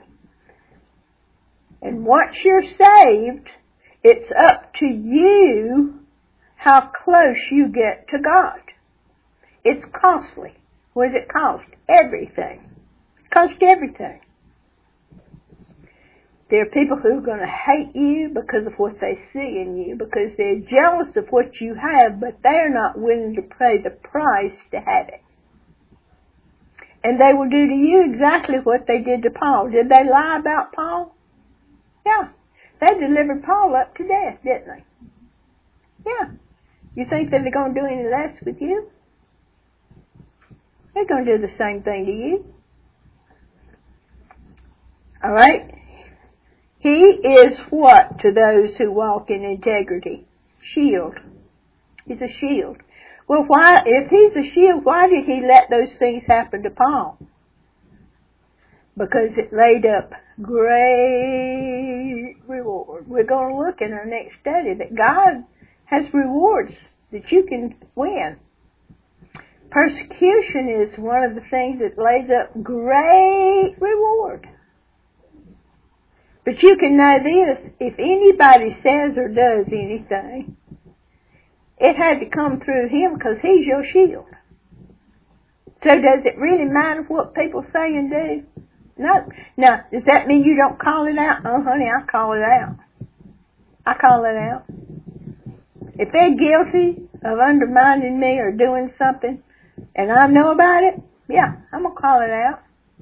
Speaker 1: And once you're saved, it's up to you how close you get to God. It's costly. What does it cost? Everything. It costs everything. There are people who are going to hate you because of what they see in you, because they're jealous of what you have, but they're not willing to pay the price to have it. And they will do to you exactly what they did to Paul. Did they lie about Paul? Yeah. They delivered Paul up to death, didn't they? Yeah. You think that they're going to do any less with you? They're going to do the same thing to you. All right? He is what to those who walk in integrity? Shield. He's a shield. Well, why, if He's a shield, why did He let those things happen to Paul? Because it laid up great reward. We're going to look in our next study that God has rewards that you can win. Persecution is one of the things that lays up great reward. But you can know this, if anybody says or does anything, it had to come through Him because He's your shield. So does it really matter what people say and do? No. Now, does that mean you don't call it out? Oh, honey, I call it out. I call it out. If they're guilty of undermining me or doing something, and I know about it, yeah, I'm going to call it out.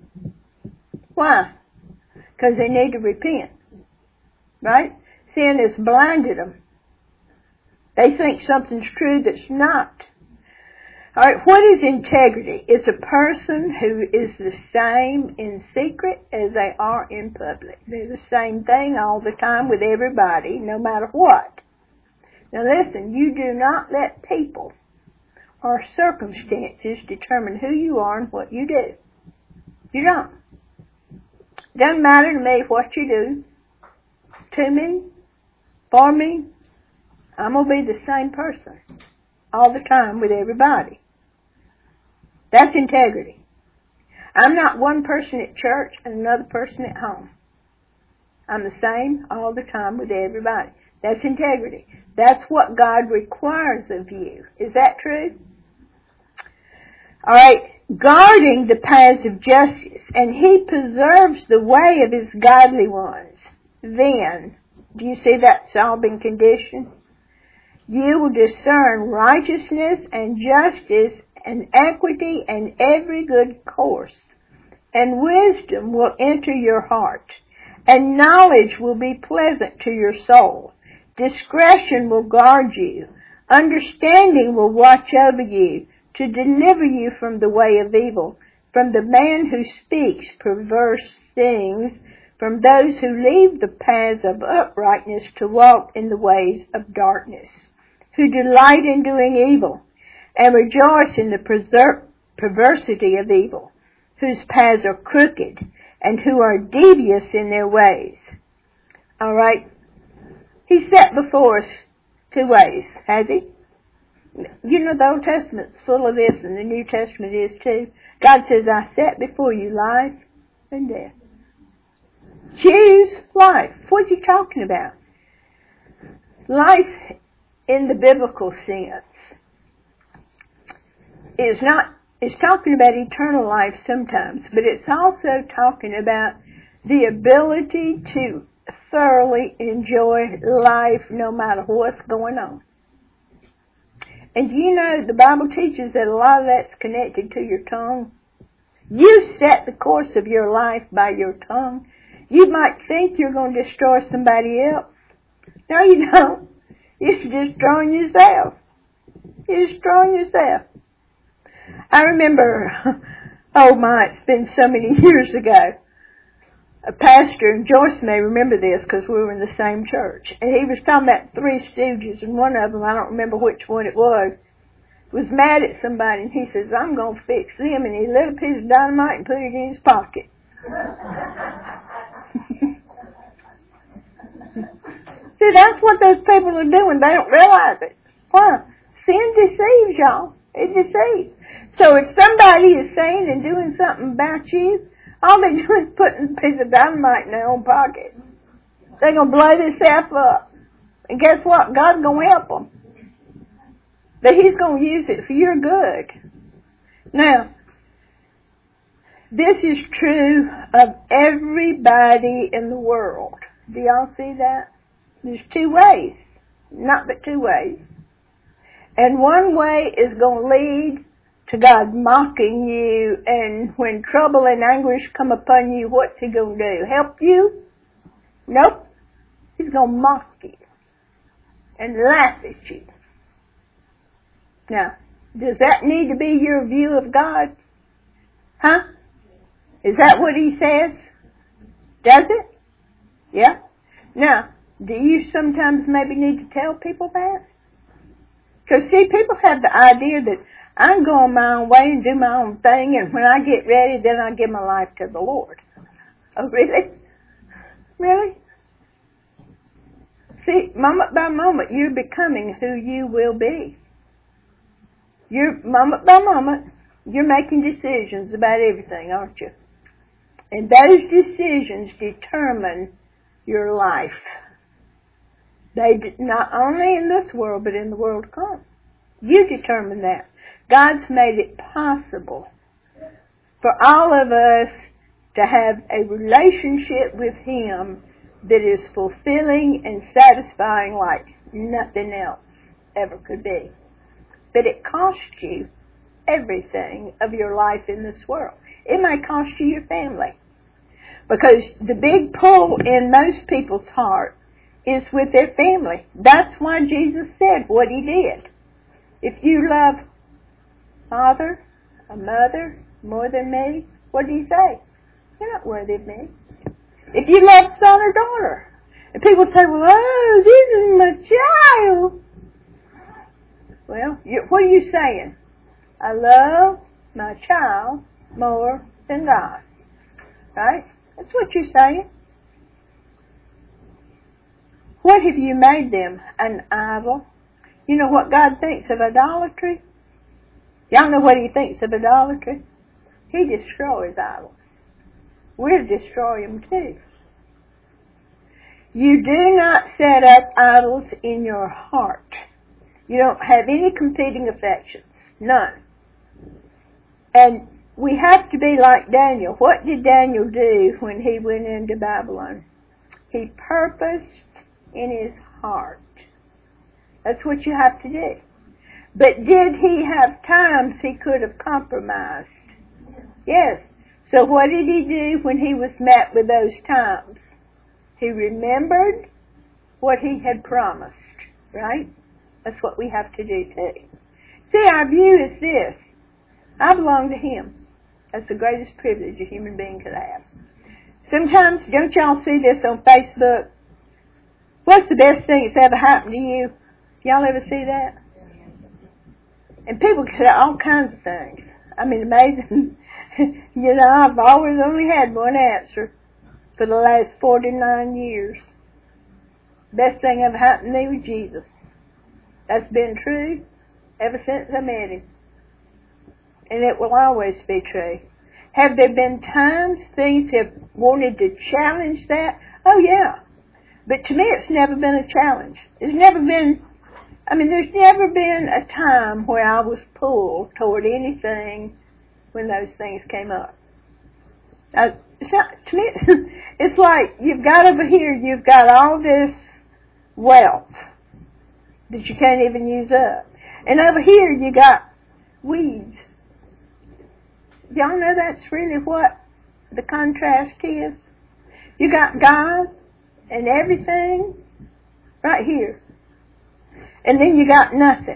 Speaker 1: Why? Because they need to repent. Right? Sin has blinded them. They think something's true that's not. Alright, what is integrity? It's a person who is the same in secret as they are in public. They're the same thing all the time with everybody, no matter what. Now listen, you do not let people or circumstances determine who you are and what you do. You don't. Doesn't matter to me what you do. To me, for me, I'm going to be the same person all the time with everybody. That's integrity. I'm not one person at church and another person at home. I'm the same all the time with everybody. That's integrity. That's what God requires of you. Is that true? All right. Guarding the paths of justice, and He preserves the way of His godly ones. Then, do you see that's all been conditioned? You will discern righteousness and justice and equity and every good course. And wisdom will enter your heart, and knowledge will be pleasant to your soul. Discretion will guard you. Understanding will watch over you to deliver you from the way of evil, from the man who speaks perverse things, from those who leave the paths of uprightness to walk in the ways of darkness, who delight in doing evil, and rejoice in the preser- perversity of evil, whose paths are crooked, and who are devious in their ways. All right? He set before us two ways, has He? You know, the Old Testament's full of this, and the New Testament is too. God says, I set before you life and death. Choose life. What's He talking about? Life in the biblical sense is not, it's talking about eternal life sometimes, but it's also talking about the ability to thoroughly enjoy life no matter what's going on. And you know, the Bible teaches that a lot of that's connected to your tongue. You set the course of your life by your tongue. You might think you're going to destroy somebody else. No, you don't. You're destroying yourself. You're destroying yourself. I remember, oh my, it's been so many years ago, a pastor, and Joyce may remember this because we were in the same church, and he was talking about Three Stooges, and one of them, I don't remember which one it was, was mad at somebody, and he says, I'm going to fix them, and he lit a piece of dynamite and put it in his pocket. See, that's what those people are doing. They don't realize it. Why? Sin deceives y'all. It deceives. So if somebody is saying and doing something about you, all they do is putting a piece of dynamite in their own pocket. They're going to blow themselves up. And guess what? God's going to help them. But He's going to use it for your good. Now, this is true of everybody in the world. Do y'all see that? There's two ways. Not but two ways. And one way is going to lead to God mocking you, and when trouble and anguish come upon you, what's He going to do? Help you? Nope. He's going to mock you and laugh at you. Now, does that need to be your view of God? Huh? Is that what He says? Does it? Yeah? Now, do you sometimes maybe need to tell people that? Because, see, people have the idea that I'm going my own way and do my own thing, and when I get ready, then I give my life to the Lord. Oh, really? Really? See, moment by moment, you're becoming who you will be. You're, moment by moment, you're making decisions about everything, aren't you? And those decisions determine your life. They not only in this world, but in the world to come. You determine that. God's made it possible for all of us to have a relationship with Him that is fulfilling and satisfying like nothing else ever could be. But it costs you everything of your life in this world. It may cost you your family. Because the big pull in most people's heart is with their family. That's why Jesus said what he did. If you love father, a mother, more than me, what did he say? You're not worthy of me. If you love son or daughter, and people say, well, oh, this is my child. Well, you, what are you saying? I love my child more than God. Right? That's what you're saying. What have you made them? An idol? You know what God thinks of idolatry? Y'all know what he thinks of idolatry? He destroys idols. We'll destroy them too. You do not set up idols in your heart. You don't have any competing affections. None. And we have to be like Daniel. What did Daniel do when he went into Babylon? He purposed in his heart. That's what you have to do. But did he have times he could have compromised? Yes. So what did he do when he was met with those times? He remembered what he had promised, right? That's what we have to do too. See, our view is this. I belong to him. That's the greatest privilege a human being could have. Sometimes, don't y'all see this on Facebook? What's the best thing that's ever happened to you? Y'all ever see that? And people say all kinds of things. I mean, amazing. You know, I've always only had one answer for the last forty-nine years. Best thing ever happened to me was Jesus. That's been true ever since I met him. And it will always be true. Have there been times things have wanted to challenge that? Oh, yeah. But to me, it's never been a challenge. It's never been, I mean, there's never been a time where I was pulled toward anything when those things came up. Now, it's not, to me, it's, it's like you've got over here, you've got all this wealth that you can't even use up. And over here, you got weeds. Y'all know that's really what the contrast is? You got God and everything right here. And then you got nothing.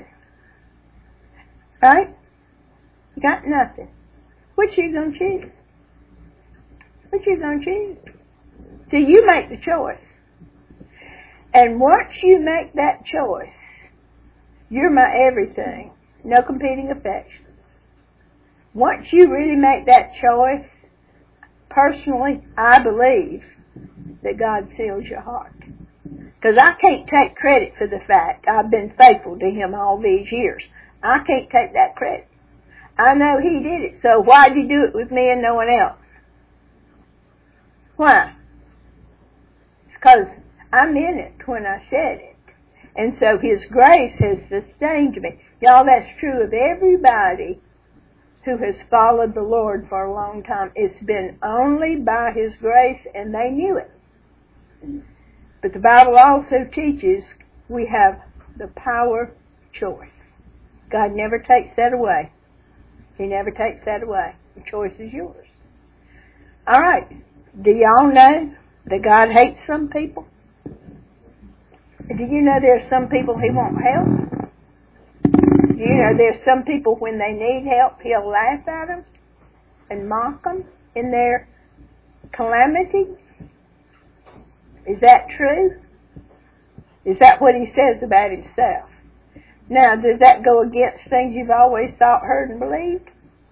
Speaker 1: Right? You got nothing. Which you gonna choose? Which you gonna choose? So you make the choice. And once you make that choice, you're my everything. No competing affections. Once you really make that choice, personally, I believe that God seals your heart. Because I can't take credit for the fact I've been faithful to him all these years. I can't take that credit. I know he did it, so why did he do it with me and no one else? Why? It's because I'm in it when I said it. And so his grace has sustained me. Y'all, that's true of everybody who has followed the Lord for a long time. It's been only by his grace, and they knew it. But the Bible also teaches we have the power choice. God never takes that away. He never takes that away. The choice is yours. All right. Do y'all know that God hates some people? Do you know there's some people he won't help? Do you know there's some people when they need help, he'll laugh at them and mock them in their calamity? Is that true? Is that what he says about himself? Now, does that go against things you've always thought, heard, and believed?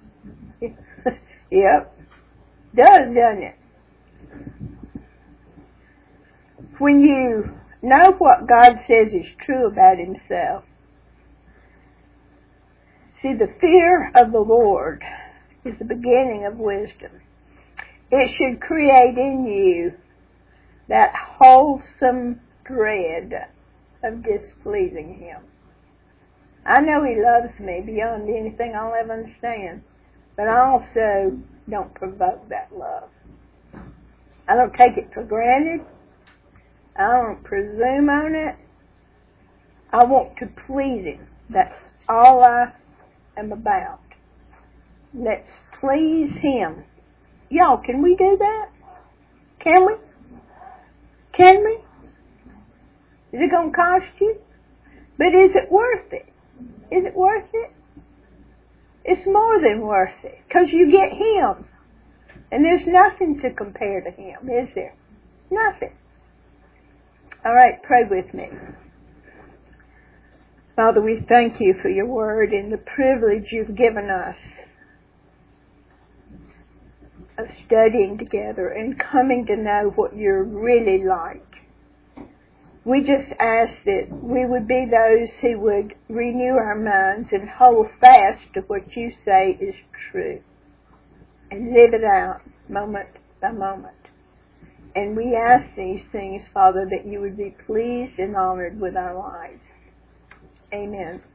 Speaker 1: Yep. Does, doesn't it? When you know what God says is true about himself, see, the fear of the Lord is the beginning of wisdom. It should create in you that wholesome dread of displeasing him. I know he loves me beyond anything I'll ever understand, but I also don't provoke that love. I don't take it for granted. I don't presume on it. I want to please him. That's all I am about. Let's please Him. Y'all, can we do that? Can we? Can we? Is it going to cost you? But is it worth it? Is it worth it? It's more than worth it, because you get Him. And there's nothing to compare to Him, is there? Nothing. All right, pray with me. Father, we thank You for Your word and the privilege You've given us of studying together and coming to know what You're really like. We just ask that we would be those who would renew our minds and hold fast to what You say is true and live it out moment by moment. And we ask these things, Father, that You would be pleased and honored with our lives. Amen.